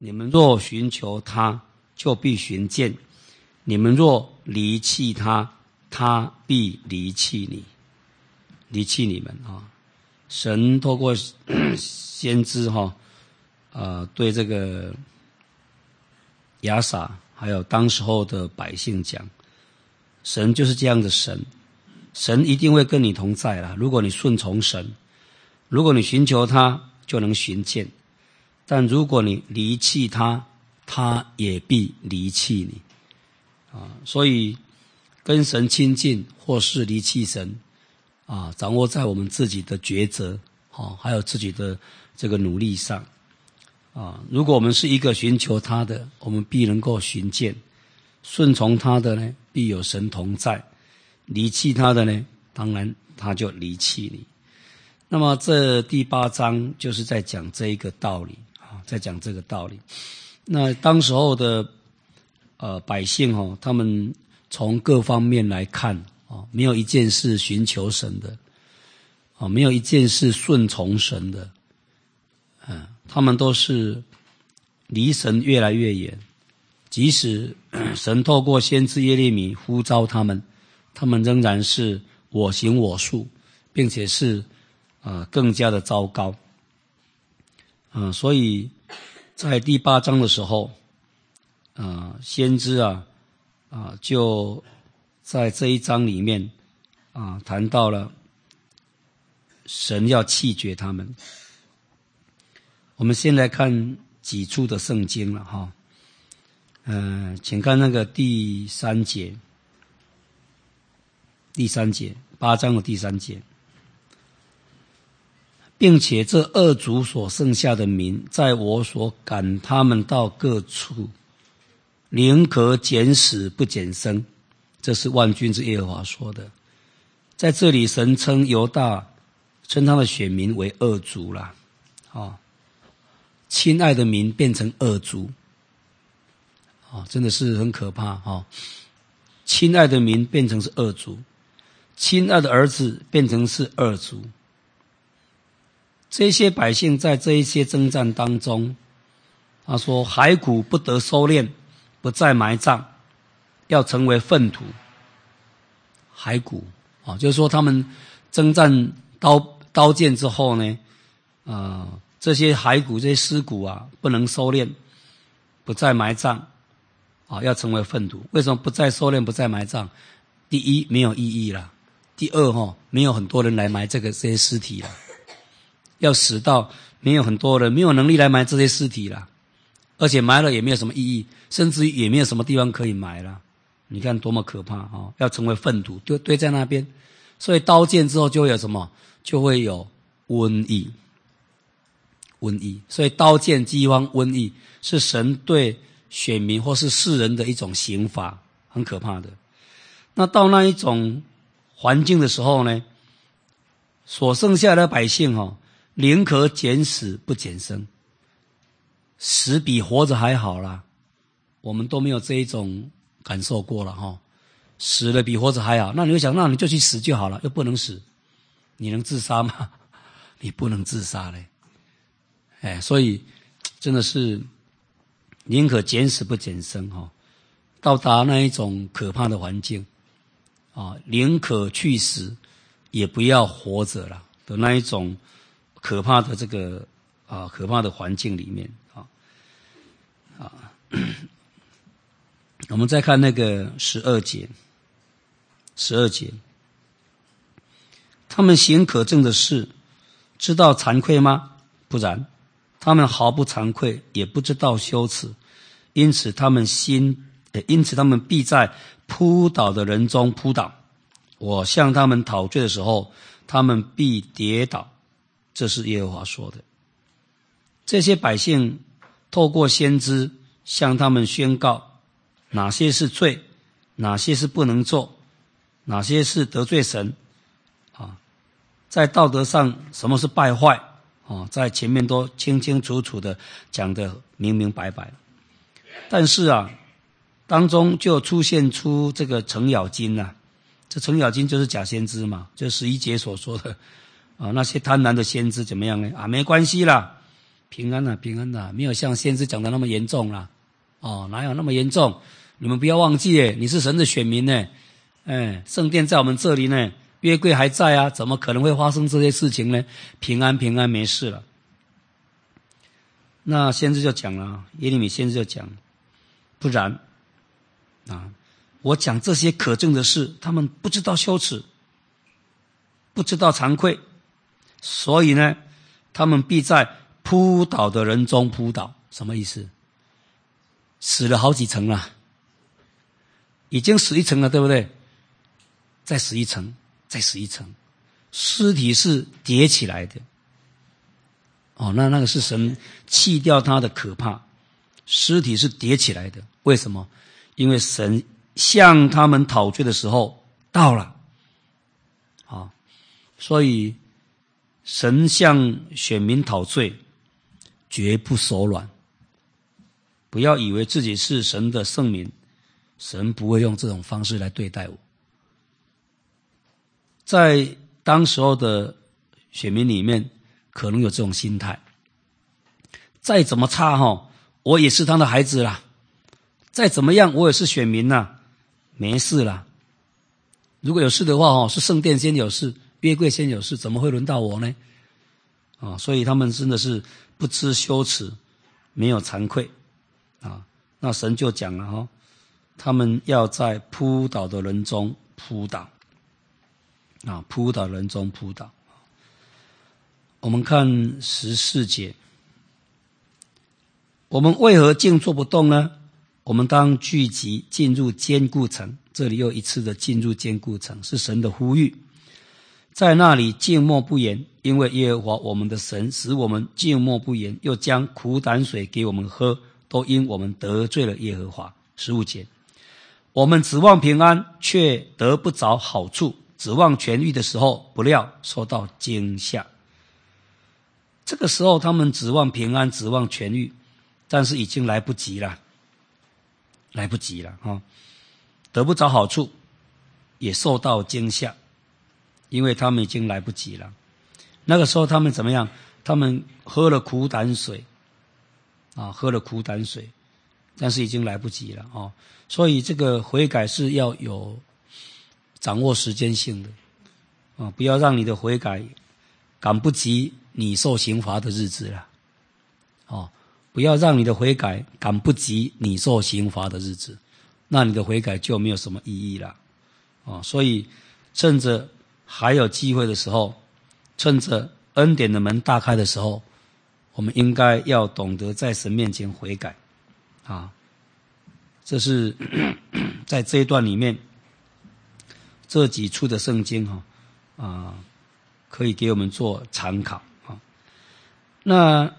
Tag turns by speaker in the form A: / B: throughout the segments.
A: 你们若寻求他，就必寻见；你们若离弃他，他必离弃你，离弃你们啊！神透过先知对这个亚撒还有当时候的百姓讲，神就是这样的神，神一定会跟你同在啦。如果你顺从神，如果你寻求他，就能寻见；但如果你离弃他，他也必离弃你啊！所以跟神亲近或是离弃神啊，掌握在我们自己的抉择还有自己的这个努力上啊。如果我们是一个寻求他的，我们必能够寻见；顺从他的呢，必有神同在；离弃他的呢，当然他就离弃你。那么这第8章就是在讲这一个道理啊，在讲这个道理。那当时候的百姓他们从各方面来看没有一件是寻求神的没有一件是顺从神的他们都是离神越来越远。即使神透过先知耶利米呼召他们，他们仍然是我行我素，并且是更加的糟糕所以在第8章的时候先知就在这一章里面谈到了神要弃绝他们。我们先来看几处的圣经了请看那个第3节，8章的第3节。并且这二族所剩下的民，在我所赶他们到各处，宁可减死不减生。这是万军之耶和华说的。在这里神称犹大，称他的选民为二族啦亲爱的民变成二族真的是很可怕亲爱的民变成是二族，亲爱的儿子变成是二族。这些百姓在这一些征战当中，他说骸骨不得收敛，不再埋葬，要成为粪土。骸骨就是说他们征战刀剑之后呢这些骸骨这些尸骨不能收敛，不再埋葬要成为粪土。为什么不再收敛不再埋葬？第一，没有意义啦；第二没有很多人来埋这些尸体啦，要死到没有很多人没有能力来埋这些尸体啦，而且埋了也没有什么意义，甚至于也没有什么地方可以埋啦。你看多么可怕要成为粪土堆在那边。所以刀剑之后就会有什么？就会有瘟疫。所以刀剑饥荒瘟疫是神对选民或是世人的一种刑罚，很可怕的。那到那一种环境的时候呢，所剩下的百姓宁可减死不减生，死比活着还好啦。我们都没有这一种感受过了死了比活着还好。那你会想，那你就去死就好了，又不能死，你能自杀吗？你不能自杀嘞。所以真的是宁可减死不减生到达那一种可怕的环境宁可去死也不要活着了的那一种可怕的这个可怕的环境里面我们再看那个12节，他们行可憎的事，知道惭愧吗？不然，他们毫不惭愧，也不知道羞耻，因此他们必在扑倒的人中扑倒。我向他们讨罪的时候，他们必跌倒。这是耶和华说的。这些百姓透过先知向他们宣告哪些是罪，哪些是不能做，哪些是得罪神在道德上什么是败坏在前面都清清楚楚的讲得明明白白。但是当中就出现出这个程咬金这程咬金就是假先知嘛，就11节所说的那些贪婪的先知怎么样呢？没关系啦平安啊，平安啊，没有像先知讲的那么严重啦。哦，哪有那么严重？你们不要忘记你是神的选民呢。圣殿在我们这里呢，约柜还在啊，怎么可能会发生这些事情呢？平安平安，没事了。那先知就讲了，耶利米先知就讲，不然啊，我讲这些可憎的事，他们不知道羞耻，不知道惭愧，所以呢，他们必在扑倒的人中扑倒。什么意思？死了好几层了，已经死一层了，对不对？再死一层，再死一层，尸体是叠起来的。那个是神弃掉他的可怕，尸体是叠起来的。为什么？因为神向他们讨罪的时候到了。所以神向选民讨罪，绝不手软。不要以为自己是神的圣民，神不会用这种方式来对待我。在当时候的选民里面，可能有这种心态，再怎么差我也是他的孩子啦，再怎么样我也是选民啦，没事啦。如果有事的话是圣殿先有事，约柜先有事，怎么会轮到我呢？所以他们真的是不知羞耻，没有惭愧那神就讲了他们要在扑倒的人中扑倒扑倒人中扑倒。我们看14节，我们为何静坐不动呢？我们当聚集进入坚固城。这里又一次的进入坚固城，是神的呼吁，在那里静默不言，因为耶和华我们的神使我们静默不言，又将苦胆水给我们喝，都因我们得罪了耶和华。15节，我们指望平安，却得不着好处，指望痊愈的时候，不料受到惊吓。这个时候他们指望平安，指望痊愈，但是已经来不及了，来不及了得不着好处，也受到惊吓，因为他们已经来不及了。那个时候他们怎么样？他们喝了苦胆水喝了苦胆水，但是已经来不及了所以这个悔改是要有掌握时间性的不要让你的悔改赶不及你受刑罚的日子了不要让你的悔改赶不及你受刑罚的日子，那你的悔改就没有什么意义了所以趁着还有机会的时候，趁着恩典的门大开的时候，我们应该要懂得在神面前悔改这是在这一段里面这几处的圣经可以给我们做参考那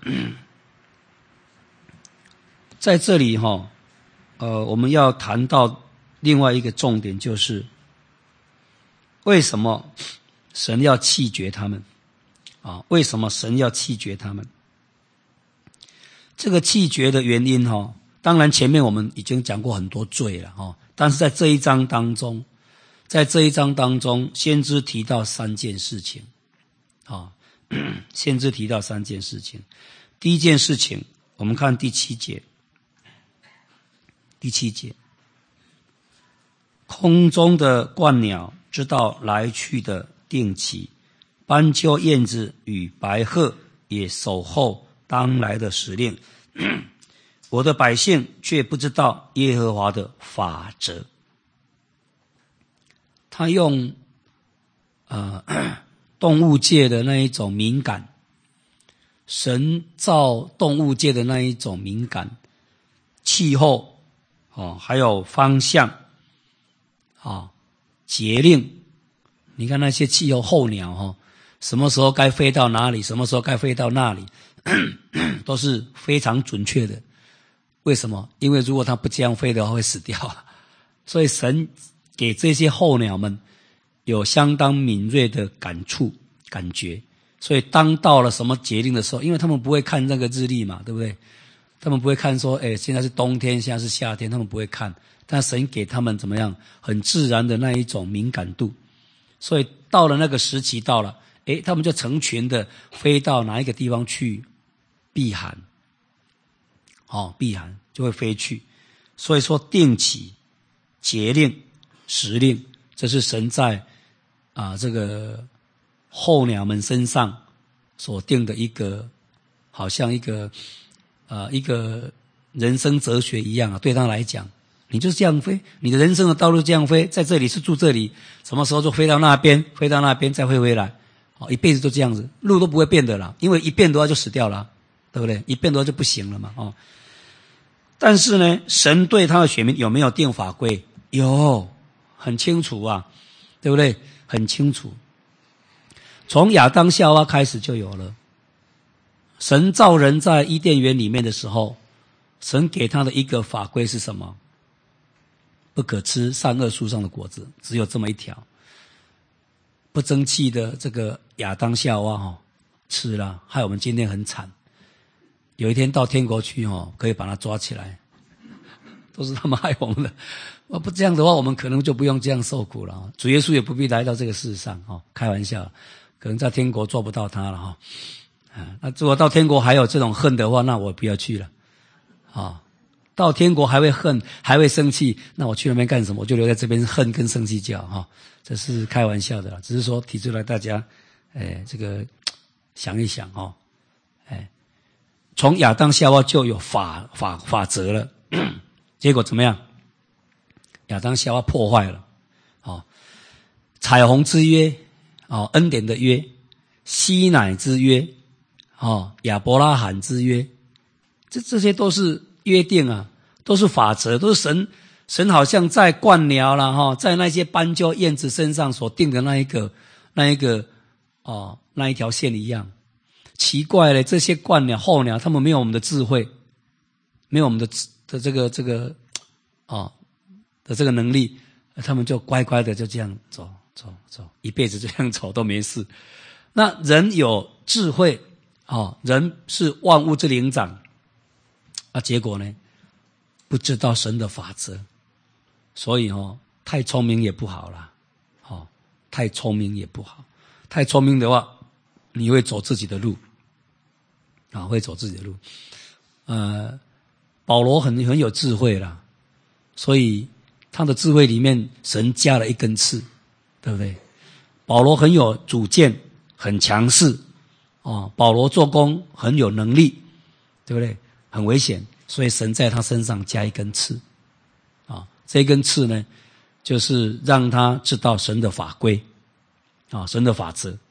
A: 在这里我们要谈到另外一个重点，就是为什么神要弃绝他们为什么神要弃绝他们？这个弃绝的原因当然前面我们已经讲过很多罪了但是在这一章当中，先知提到3件事情先知提到3件事情。第一件事情，我们看第7节，空中的鹳鸟知道来去的定期，斑鸠、燕子与白鹤也守候当来的时令我的百姓却不知道耶和华的法则。他用动物界的那一种敏感，神造动物界的那一种敏感，气候还有方向节令。你看那些气候候鸟什么时候该飞到哪里，什么时候该飞到那里都是非常准确的。为什么？因为如果它不这样飞的话会死掉所以神给这些候鸟们有相当敏锐的感觉，所以当到了什么节令的时候，因为他们不会看那个日历嘛，对不对？他们不会看说现在是冬天，现在是夏天，他们不会看，但神给他们怎么样很自然的那一种敏感度，所以到了那个时期到了他们就成群的飞到哪一个地方去避寒，避寒就会飞去。所以说定期、节令、时令，这是神在这个候鸟们身上所定的一个，好像一个人生哲学一样啊。对他来讲，你就是这样飞，你的人生的道路这样飞，在这里是住这里，什么时候就飞到那边，飞到那边再飞回来，一辈子都这样子，路都不会变的啦，因为一变的话就死掉了，对不对？一变的话就不行了嘛，但是呢，神对他的选民有没有定法规？有，很清楚啊，对不对？很清楚。从亚当夏娃开始就有了。神造人在伊甸园里面的时候，神给他的一个法规是什么？不可吃善恶树上的果子，只有这么一条。不争气的这个亚当夏娃吃了，害我们今天很惨。有一天到天国去可以把他抓起来，都是他们害我们的。不这样的话，我们可能就不用这样受苦了。主耶稣也不必来到这个世上开玩笑，可能在天国做不到他了那如果到天国还有这种恨的话，那我不要去了到天国还会恨，还会生气，那我去那边干什么？我就留在这边恨跟生气觉这是开玩笑的啦，只是说提出来大家这个想一想从亚当夏娃就有法则了结果怎么样？亚当夏娃破坏了彩虹之约恩典的约，西乃之约亚伯拉罕之约，这些都是约定啊，都是法则，都是神好像在鹳鸟啦在那些斑鸠燕子身上所定的那一条线一样。奇怪了，这些鹳鸟候鸟他们没有我们的智慧，没有我们的这个能力，他们就乖乖的就这样走，一辈子这样走都没事。那人有智慧人是万物之灵长结果呢不知道神的法则，所以太聪明也不好啦太聪明也不好，太聪明的话你会走自己的路会走自己的路。保罗很有智慧啦，所以他的智慧里面神加了一根刺，对不对？保罗很有主见，很强势保罗做工很有能力，对不对？很危险，所以神在他身上加一根刺这根刺呢就是让他知道神的法规神的法则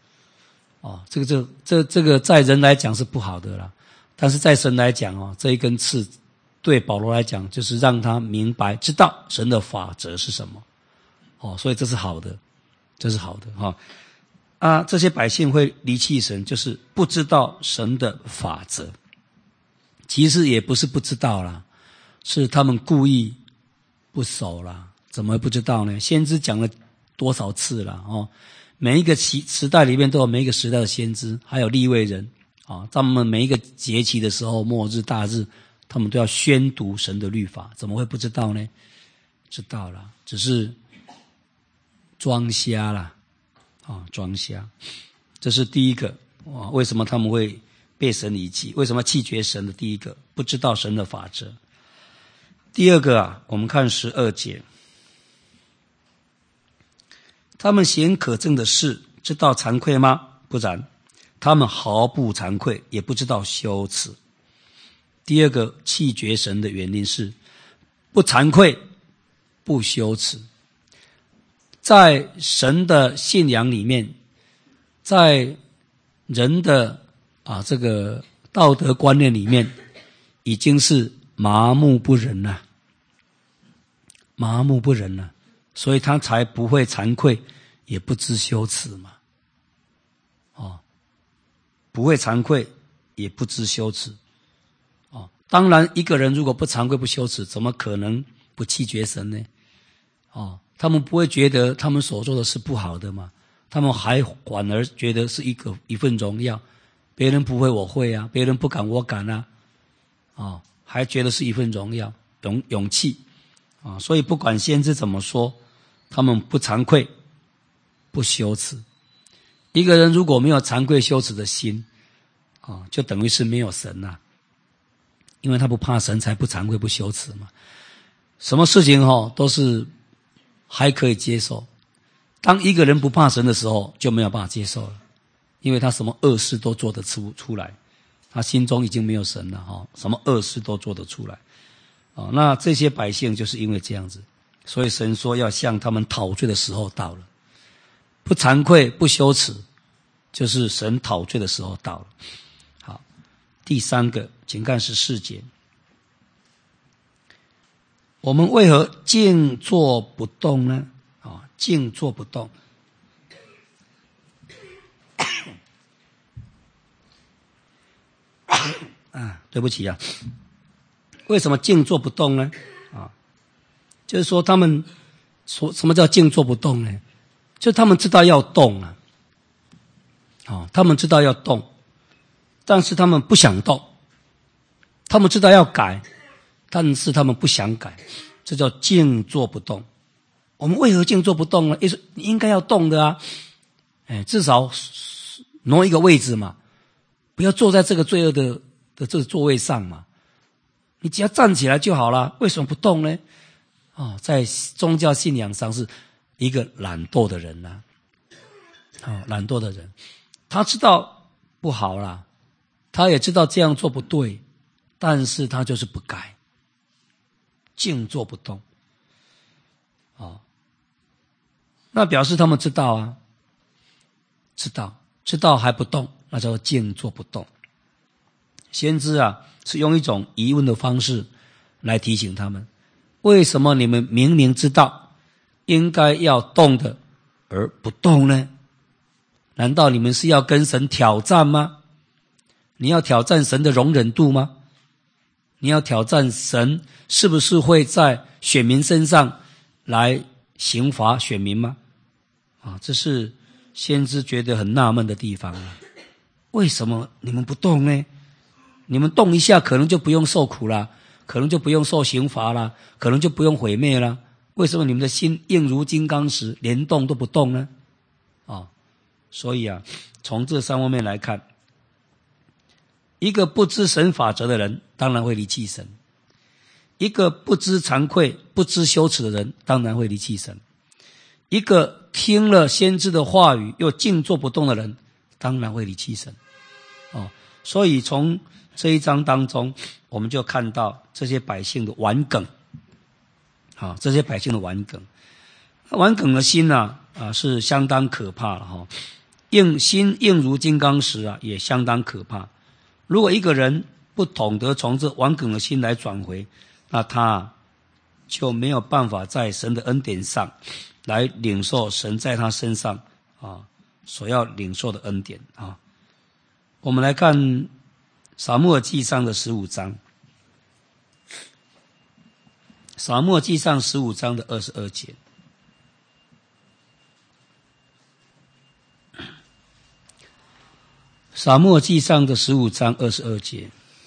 A: 这个在人来讲是不好的啦，但是在神来讲这一根刺对保罗来讲就是让他明白知道神的法则是什么所以这是好的，这是好的这些百姓会离弃神，就是不知道神的法则。其实也不是不知道啦，是他们故意不守啦，怎么会不知道呢？先知讲了多少次啦每一个时代里面都有每一个时代的先知，还有利未人他们每一个节期的时候，末日大日，他们都要宣读神的律法，怎么会不知道呢？知道了，只是装瞎啦装瞎。这是第一个为什么他们会被神离弃，为什么弃绝神的第一个，不知道神的法则。第二个我们看12节，他们行可憎的事，知道惭愧吗？不然，他们毫不惭愧，也不知道羞耻。第二个弃绝神的原因是不惭愧，不羞耻。在神的信仰里面，在人的这个道德观念里面，已经是麻木不仁了，麻木不仁了，所以他才不会惭愧，也不知羞耻嘛。不会惭愧，也不知羞耻。当然，一个人如果不惭愧不羞耻，怎么可能不弃绝神呢？他们不会觉得他们所做的是不好的嘛？他们反而觉得是一份荣耀，别人不会我会啊，别人不敢我敢啊，还觉得是一份荣耀、勇气所以不管先知怎么说，他们不惭愧、不羞耻。一个人如果没有惭愧羞耻的心， 就等于是没有神啊，因为他不怕神，才不惭愧不羞耻嘛。什么事情都是还可以接受，当一个人不怕神的时候，就没有办法接受了，因为他什么恶事都做得出来，他心中已经没有神了什么恶事都做得出来那这些百姓就是因为这样子，所以神说要向他们讨罪的时候到了，不惭愧不羞耻，就是神讨罪的时候到了。好，第三个，请看14节，我们为何静坐不动呢？静坐不动。对不起为什么静坐不动呢？就是说他们说什么叫静坐不动呢？就他们知道要动他们知道要动，但是他们不想动。他们知道要改，但是他们不想改，这叫静坐不动。我们为何静坐不动呢？你应该要动的至少挪一个位置嘛，不要坐在这个罪恶的这个座位上嘛，你只要站起来就好了，为什么不动呢？在宗教信仰上是一个懒惰的人懒惰的人，他知道不好啦，他也知道这样做不对，但是他就是不改，静坐不动那表示他们知道知道还不动，那叫做静坐不动。先知是用一种疑问的方式来提醒他们，为什么你们明明知道应该要动的而不动呢？难道你们是要跟神挑战吗？你要挑战神的容忍度吗？你要挑战神是不是会在选民身上来刑罚选民吗？这是先知觉得很纳闷的地方为什么你们不动呢？你们动一下可能就不用受苦啦，可能就不用受刑罚啦，可能就不用毁灭啦，为什么你们的心硬如金刚石，连动都不动呢？所以从这3方面来看，一个不知神法则的人当然会离弃神，一个不知惭愧不知羞耻的人当然会离弃神，一个听了先知的话语又静坐不动的人当然会离弃神所以从这一章当中我们就看到这些百姓的顽梗这些百姓的顽梗的心是相当可怕了心硬如金刚石也相当可怕。如果一个人不懂得从这顽梗的心来转回，那他就没有办法在神的恩典上来领受神在他身上所要领受的恩典我们来看撒母耳记上的15章，撒母耳记上15章的22节。撒母耳记上的15章22节，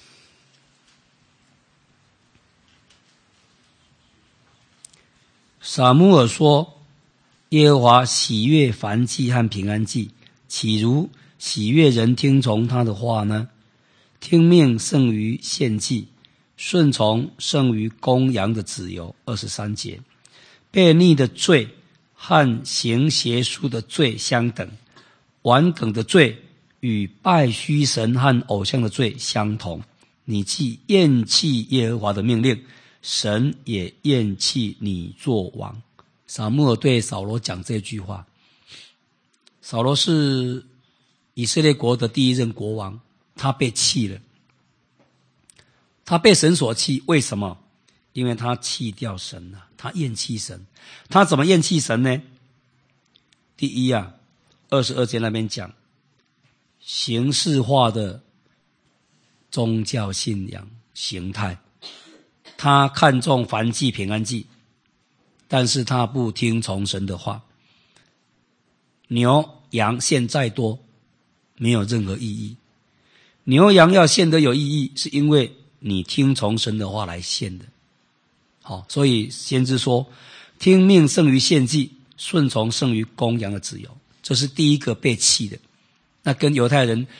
A: 撒母耳说：耶和华喜悦燔祭和平安祭，岂如喜悦人听从他的话呢？听命胜于献祭，顺从胜于公羊的脂油。23节，悖逆的罪和行邪术的罪相等，顽梗的罪与拜虚神和偶像的罪相同。你既厌弃耶和华的命令，神也厌弃你做王。撒母耳对扫罗讲这句话。扫罗是以色列国的第1任国王，他被弃了，他被神所弃。为什么？因为他弃掉神了，他厌弃神。他怎么厌弃神呢？第一22节那边讲形式化的宗教信仰形态，他看重燔祭平安祭，但是他不听从神的话。牛羊献再多没有任何意义，牛羊要献得有意义，是因为你听从神的话来献的。所以先知说听命胜于献祭，顺从胜于公羊的脂油，这是第一个被弃的。那跟犹太人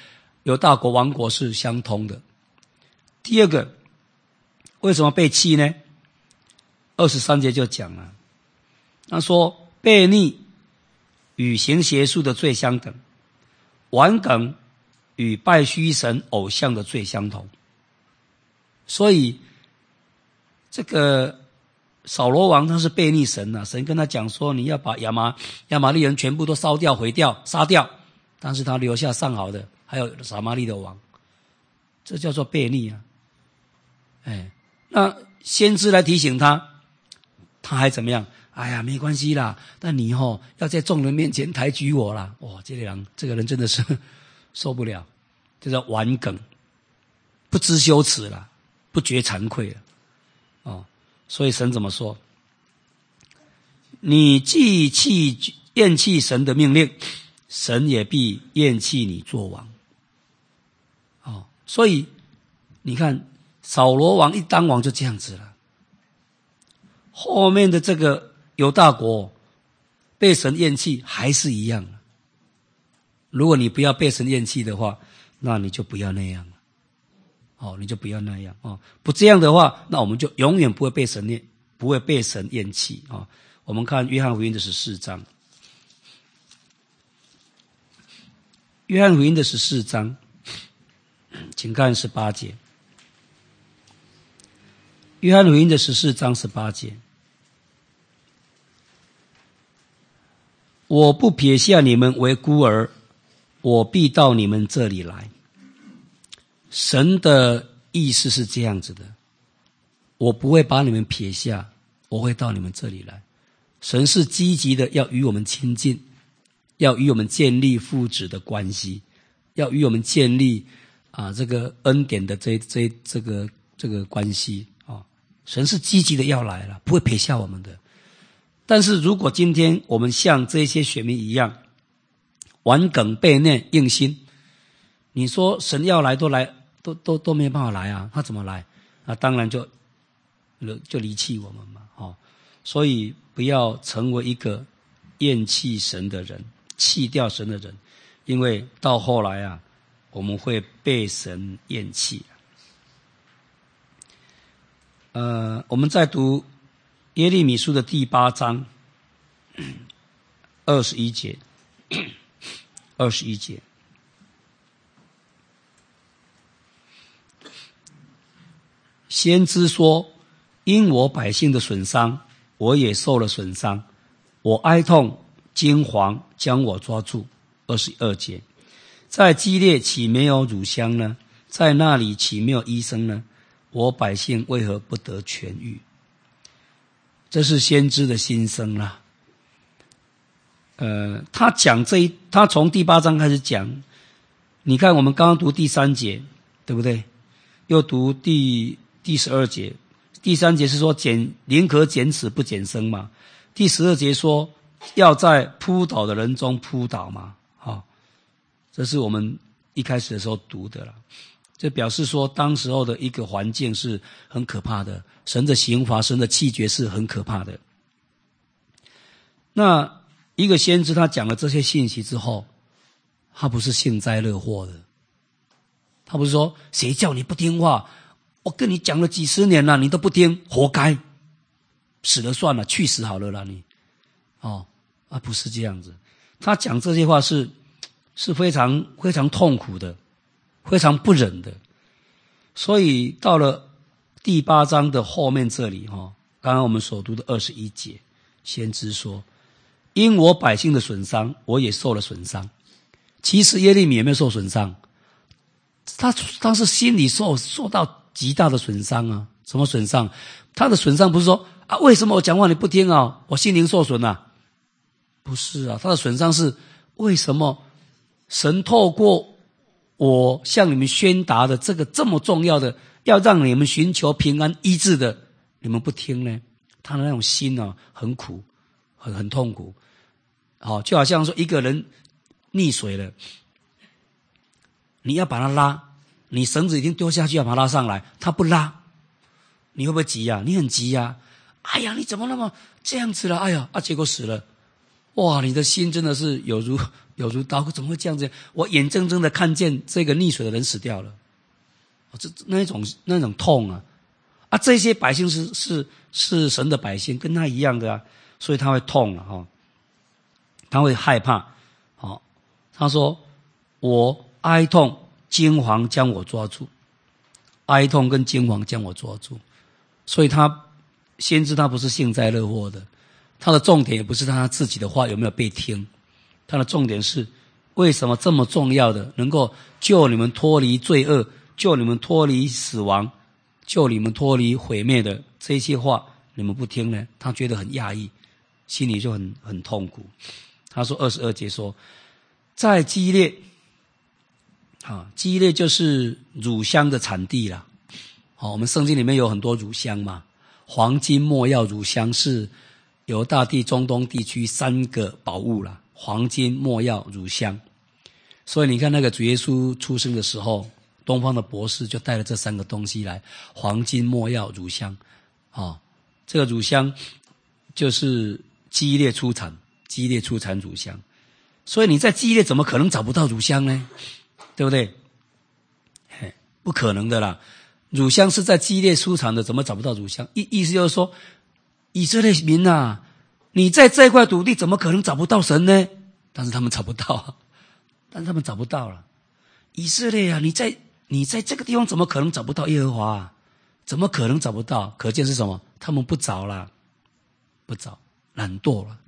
A: 犹大国亡国是相通的。第二个，为什么被弃呢？23节就讲了，他说悖逆与行邪术的罪相等，顽梗与拜虚神偶像的罪相同。所以这个扫罗王他是悖逆神啊，神跟他讲说你要把亚玛力人全部都烧掉毁掉杀掉，但是他留下上好的，还有撒玛利的王，这叫做悖逆啊。那先知来提醒他，他还怎么样？哎呀，没关系啦，但你要在众人面前抬举我啦。哇，这个人真的是受不了，这叫顽梗，不知羞耻啦，不觉惭愧了。所以神怎么说？你既厌弃神的命令，神也必厌弃你做王。所以你看扫罗王一当王就这样子了，后面的这个犹大国被神厌弃还是一样。如果你不要被神厌弃的话，那你就不要那样。你就不要那样。不这样的话，那我们就永远不会被神厌弃。我们看约翰福音的14章，约翰福音的14章，请看18节。约翰福音的14章18节，我不撇下你们为孤儿，我必到你们这里来。神的意思是这样子的，我不会把你们撇下，我会到你们这里来。神是积极的要与我们亲近，要与我们建立父子的关系，要与我们建立这个恩典的这个关系。神是积极的要来了，不会撇下我们的。但是如果今天我们像这些选民一样顽梗悖逆硬心，你说神要来都没有办法来啊，他怎么来？当然就离弃我们嘛。所以不要成为一个厌弃神的人，弃掉神的人，因为到后来我们会被神厌弃。我们再读耶利米书的第8章21节，21节。先知说，因我百姓的损伤，我也受了损伤，我哀痛惊惶，将我抓住。22节，在基列岂没有乳香呢？在那里岂没有医生呢？我百姓为何不得痊愈？这是先知的心声啦。他从第8章开始讲。你看我们刚刚读第3节，对不对？又读第12节。第3节是说宁可剪齿不剪生嘛。第12节说要在扑倒的人中扑倒嘛。这是我们一开始的时候读的啦。这表示说当时候的一个环境是很可怕的，神的刑罚，神的气绝是很可怕的。那一个先知他讲了这些信息之后，他不是幸灾乐祸的，他不是说谁叫你不听话，我跟你讲了几十年了，你都不听，活该，死了算了，去死好了啦你。不是这样子。他讲这些话是非常非常痛苦的，非常不忍的。所以到了第8章的后面这里，刚刚我们所读的21节，先知说，因我百姓的损伤，我也受了损伤。其实耶利米有没有受损伤？他是心里受到极大的损伤啊。什么损伤？他的损伤不是说为什么我讲话你不听我心灵受损啊？不是啊，他的损伤是为什么神透过我向你们宣达的这个这么重要的要让你们寻求平安医治的，你们不听呢？他的那种心很苦，很痛苦。就好像说一个人溺水了，你要把他拉，你绳子已经丢下去要把他拉上来，他不拉，你会不会急啊？你很急啊！哎呀，你怎么那么这样子了？哎呀，结果死了。 哇，你的心真的是有如刀割，怎么会这样子？我眼睁睁的看见这个溺水的人死掉了，那种痛啊！啊，这些百姓是神的百姓，跟他一样的啊，所以他会痛啊，他会害怕。他说：“我哀痛，惊惶将我抓住，哀痛跟惊惶将我抓住。”所以先知他不是幸灾乐祸的，他的重点也不是他自己的话有没有被听，他的重点是为什么这么重要的能够救你们脱离罪恶，救你们脱离死亡，救你们脱离毁灭的这些话你们不听呢？他觉得很压抑，心里就很痛苦。他说22节说，在基列，基列就是乳香的产地啦。我们圣经里面有很多乳香嘛，黄金、没药、乳香是犹大地、中东地区3个宝物啦，黄金、没药、乳香。所以你看那个主耶稣出生的时候，东方的博士就带了这3个东西来，黄金、没药、乳香。这个乳香就是基列出产乳香。所以你在基列怎么可能找不到乳香呢？对不对？不可能的啦，乳香是在基列出产的，怎么找不到乳香？意思就是说，以色列民啊，你在这块土地怎么可能找不到神呢？但是他们找不到，了。以色列啊，你在这个地方怎么可能找不到耶和华啊？怎么可能找不到？可见是什么？他们不找啦，懒惰了。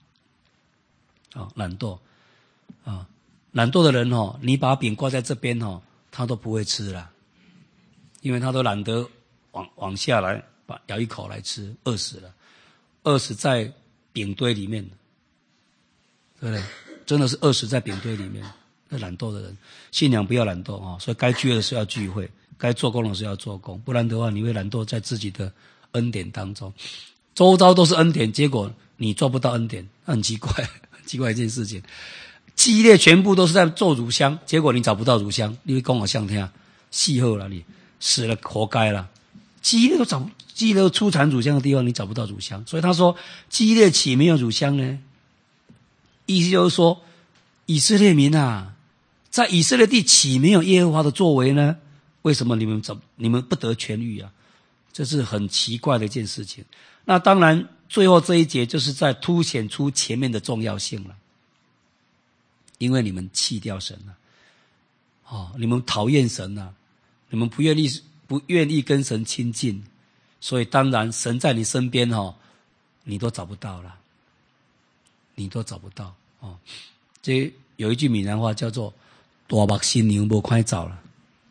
A: 懒惰的人你把饼挂在这边他都不会吃了，因为他都懒得往下来咬一口来吃，饿死在饼堆里面，对不对？真的是饿死在饼堆里面。那懒惰的人，信仰不要懒惰所以该聚会的时候要聚会，该做工的时候要做工，不然的话你会懒惰在自己的恩典当中，周遭都是恩典，结果你做不到恩典，很奇怪一件事情。基列全部都是在做乳香，结果你找不到乳香，你会跟我像听戏后了，你死了活该了。基列出产乳香的地方你找不到乳香，所以他说基列岂没有乳香呢？意思就是说，以色列民啊，在以色列地岂没有耶和华的作为呢？为什么你们不得痊愈啊？这是很奇怪的一件事情。那当然最后这一节就是在凸显出前面的重要性了，因为你们弃掉神了，你们讨厌神了，你们不愿意跟神亲近，所以当然神在你身边你都找不到了，这有一句闽南话叫做大目新娘没看找了，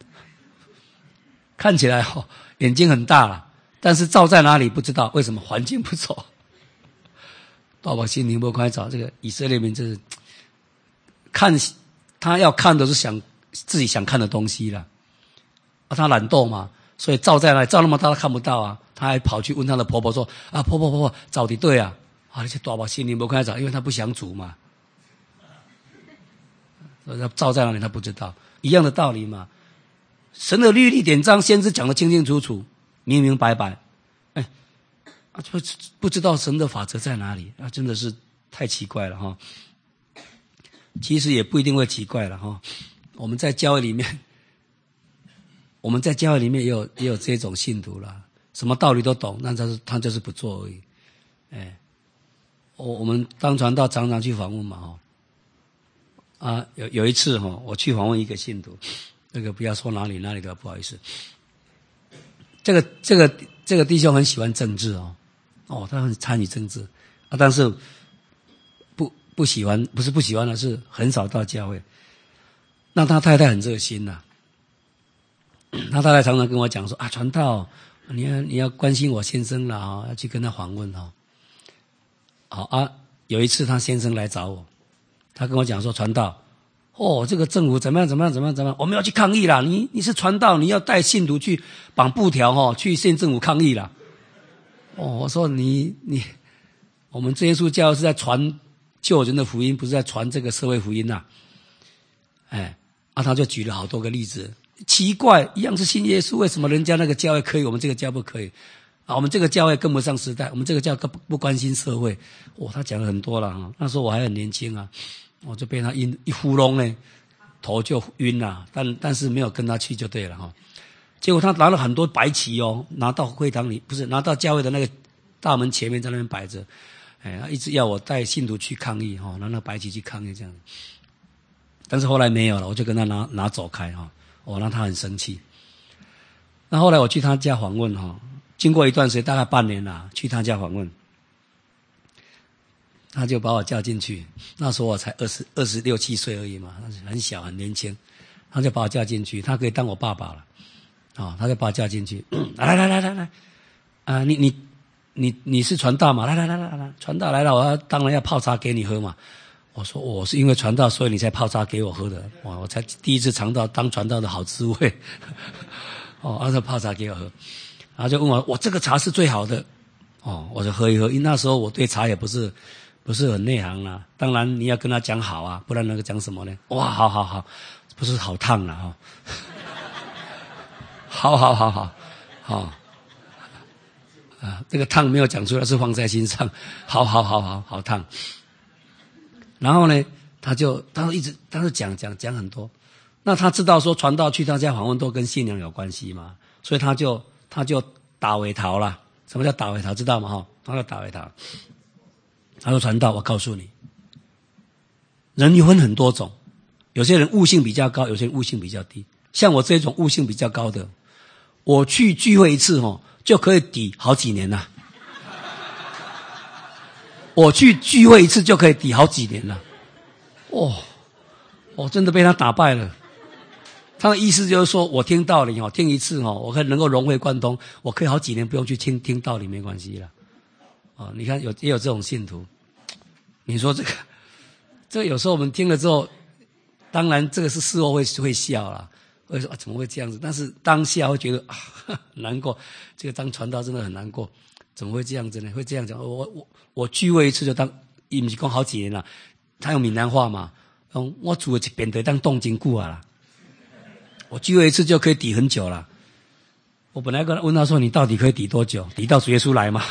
A: 看起来眼睛很大了，但是照在哪里不知道，为什么？环境不错。大目新娘没看找，这个以色列民就是他要看的是自己想看的东西了，他懒惰嘛，所以照在那里，照那么大他看不到啊，他还跑去问他的婆婆说婆婆找的对啊，那些大目新娘没看找，因为他不想煮嘛，照在那里他不知道，一样的道理嘛。神的律例典章，先知讲得清清楚楚，明明白白，不知道神的法则在哪里，真的是太奇怪了其实也不一定会奇怪了我们在教会里面也有这种信徒啦，什么道理都懂，但他就是不做而已。我们当传道常常去访问嘛有一次我去访问一个信徒，这个不要说哪里的，不好意思。这个弟兄很喜欢政治他很参与政治但是不喜欢，不是不喜欢的，是很少到教会。那他太太很热心他太太常常跟我讲说传道你要关心我先生了要去跟他访问有一次他先生来找我，他跟我讲说传道这个政府怎么样，我们要去抗议啦，你是传道，你要带信徒去绑布条去县政府抗议啦。我说我们这耶稣教是在传救人的福音，不是在传这个社会福音他就举了好多个例子，奇怪，一样是信耶稣，为什么人家那个教会可以，我们这个教不可以？ 我们这个教会跟不上时代，我们这个教会不关心社会。他讲了很多了哈。那时候我还很年轻啊，我就被他一糊弄呢，头就晕了。但是没有跟他去就对了哈。结果他拿了很多白旗拿到会堂里，不是拿到教会的那个大门前面，在那边摆着。他一直要我带信徒去抗议哈，拿那白旗去抗议这样。但是后来没有了，我就跟他拿走开哈。让他很生气。那后来我去他家访问哈。经过一段时间，大概半年啦，去他家访问，他就把我叫进去。那时候我才26、27岁而已嘛，很小很年轻，他就把我叫进去，他可以当我爸爸了，他就把我叫进去，来，你是传道嘛？来，传道来了，我当然要泡茶给你喝嘛。我说我是因为传道，所以你才泡茶给我喝的，我才第一次尝到当传道的好滋味，他就泡茶给我喝。然后就问我这个茶是最好的，我就喝一喝。因为那时候我对茶也不是很内行啦。当然你要跟他讲好啊，不然那个讲什么呢？哇，好，不是好烫了好，这个烫没有讲出来，是放在心上。好烫。然后呢，他就讲很多。那他知道说传道去他家访问都跟信仰有关系嘛，所以他就打尾头了。什么叫打尾头？知道吗？他就打尾头。他说传道，我告诉你，人有分很多种，有些人悟性比较高，有些人悟性比较低。像我这种悟性比较高的，我去聚会一次就可以抵好几年了。我去聚会一次就可以抵好几年了。我真的被他打败了。他的意思就是说，我听道理听一次我可以能够融会贯通，我可以好几年不用去听道理，没关系了。你看也有这种信徒。你说这个有时候我们听了之后，当然这个是事后会笑啦，会说怎么会这样子？但是当下会觉得难过，这个当传道真的很难过，怎么会这样子呢？会这样讲，我聚会一次就当，也不是讲好几年了。他用闽南话嘛，我煮的一遍就当冻真久啦。我聚会一次就可以抵很久了。我本来问他说：“你到底可以抵多久？抵到主耶稣来吗？”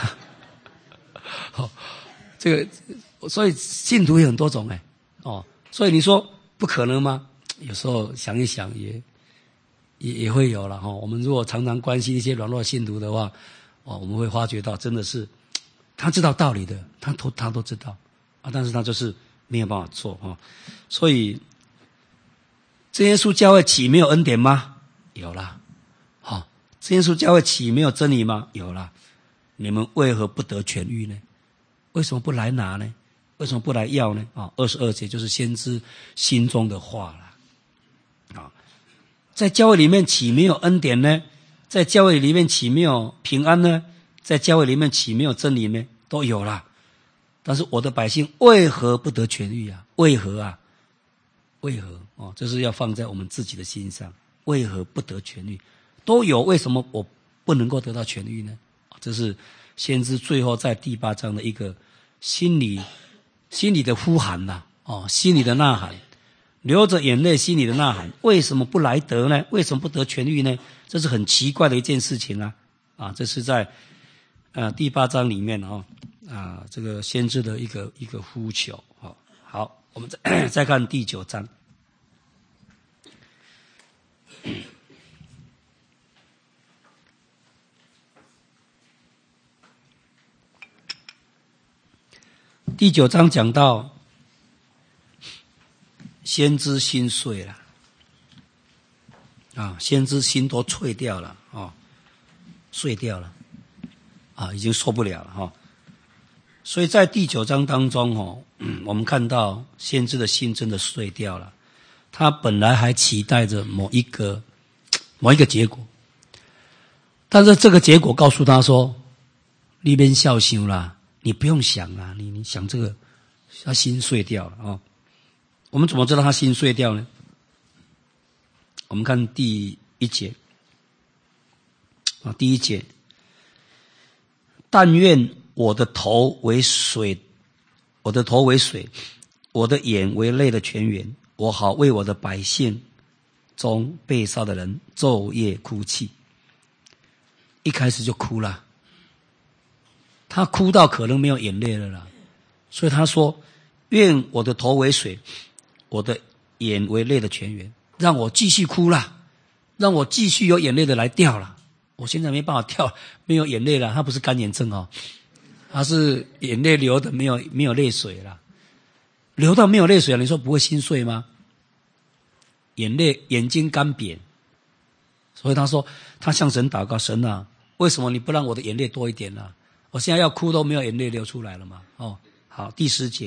A: 这个，所以信徒有很多种所以你说不可能吗？有时候想一想也会有了我们如果常常关心一些软弱信徒的话，我们会发觉到真的是他知道道理的，他都知道但是他就是没有办法做所以。真耶稣教会岂没有恩典吗？有啦。真耶稣教会岂没有真理吗？有啦。你们为何不得痊愈呢？为什么不来拿呢？为什么不来要呢？22节就是先知心中的话啦。在教会里面岂没有恩典呢？在教会里面岂没有平安呢？在教会里面岂没有真理呢？都有啦。但是我的百姓为何不得痊愈啊？为何这是要放在我们自己的心上。为何不得痊愈？都有，为什么我不能够得到痊愈呢？这是先知最后在第8章的一个心里的呼喊呐，心里的呐喊，流着眼泪，心里的呐喊。为什么不来得呢？为什么不得痊愈呢？这是很奇怪的一件事情这是在第8章里面这个先知的一个呼求好，我们再看第9章。第9章讲到先知心碎了先知心都碎掉了碎掉了已经受不了了所以在第9章当中我们看到先知的心真的碎掉了。他本来还期待着某一个结果，但是这个结果告诉他说：“你别小想啦，你不用想啦，你想这个，他心碎掉了我们怎么知道他心碎掉呢？我们看第1节第1节，但愿我的头为水，我的眼为泪的泉源。我好为我的百姓中被杀的人昼夜哭泣。”一开始就哭了他哭到可能没有眼泪了啦，所以他说：愿我的头为水，我的眼为泪的泉源，让我继续哭啦，让我继续有眼泪的来掉啦。我现在没办法掉，没有眼泪了，他不是干眼症哦，他是眼泪流的没有泪水了，流到没有泪水了，你说不会心碎吗？眼睛干瘪，所以他说他向神祷告：神啊，为什么你不让我的眼泪多一点呢？我现在要哭都没有眼泪流出来了嘛。好，第10节，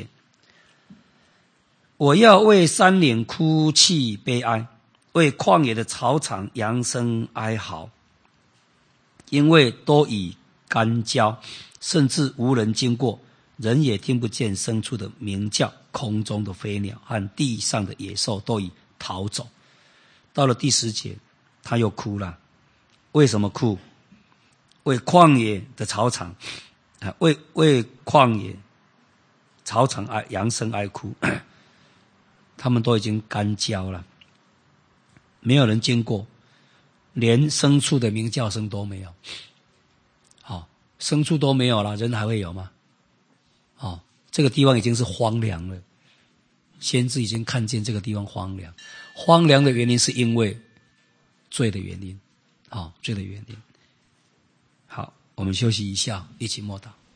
A: 我要为山岭哭泣悲哀，为旷野的草场扬声哀嚎，因为都已干焦，甚至无人经过，人也听不见牲畜的鸣叫，空中的飞鸟和地上的野兽都已逃走。到了第10节，他又哭了。为什么哭？为旷野的草场，为旷野草场扬声哀哭，他们都已经干焦了，没有人经过，连牲畜的鸣叫声都没有。牲畜都没有了，人还会有吗？这个地方已经是荒凉了。先知已经看见这个地方荒凉，荒凉的原因是因为罪的原因，罪的原因。好，我们休息一下，一起默祷。